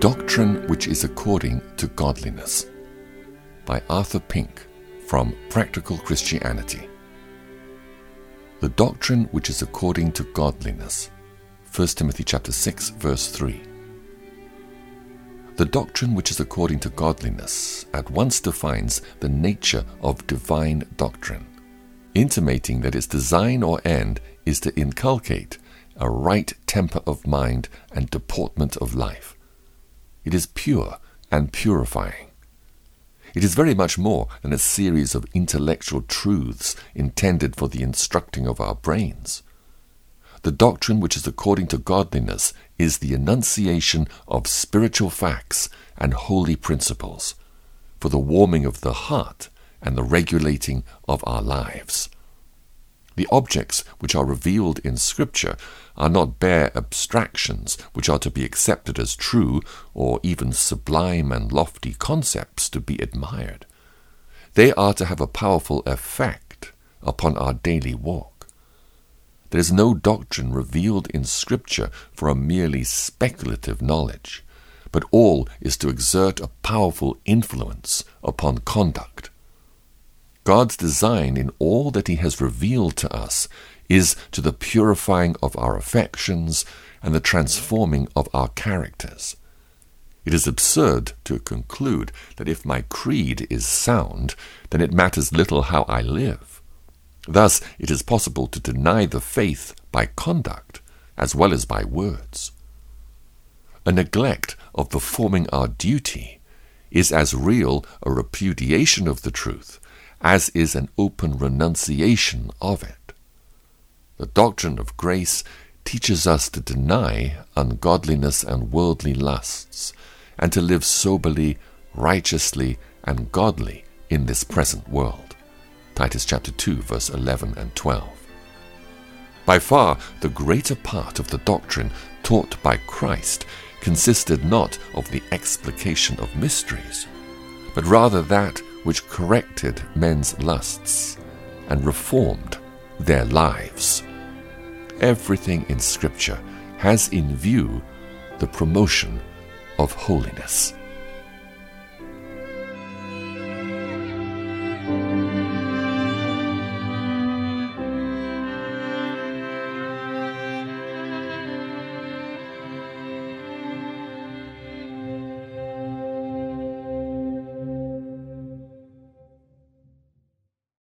Doctrine Which is According to Godliness by Arthur Pink from Practical Christianity. The doctrine which is according to godliness. 1 Timothy chapter 6, verse 3. The doctrine which is according to godliness at once defines the nature of divine doctrine, intimating that its design or end is to inculcate a right temper of mind and deportment of life. It is pure and purifying. It is very much more than a series of intellectual truths intended for the instructing of our brains. The doctrine which is according to godliness is the enunciation of spiritual facts and holy principles for the warming of the heart and the regulating of our lives. The objects which are revealed in Scripture are not bare abstractions which are to be accepted as true or even sublime and lofty concepts to be admired. They are to have a powerful effect upon our daily walk. There is no doctrine revealed in Scripture for a merely speculative knowledge, but all is to exert a powerful influence upon conduct. God's design in all that He has revealed to us is to the purifying of our affections and the transforming of our characters. It is absurd to conclude that if my creed is sound, then it matters little how I live. Thus, it is possible to deny the faith by conduct as well as by words. A neglect of performing our duty is as real a repudiation of the truth as is an open renunciation of it. The doctrine of grace teaches us to deny ungodliness and worldly lusts, and to live soberly, righteously, and godly in this present world. Titus chapter 2, verse 11 and 12. By far, the greater part of the doctrine taught by Christ consisted not of the explication of mysteries, but rather that which corrected men's lusts and reformed their lives. Everything in Scripture has in view the promotion of holiness.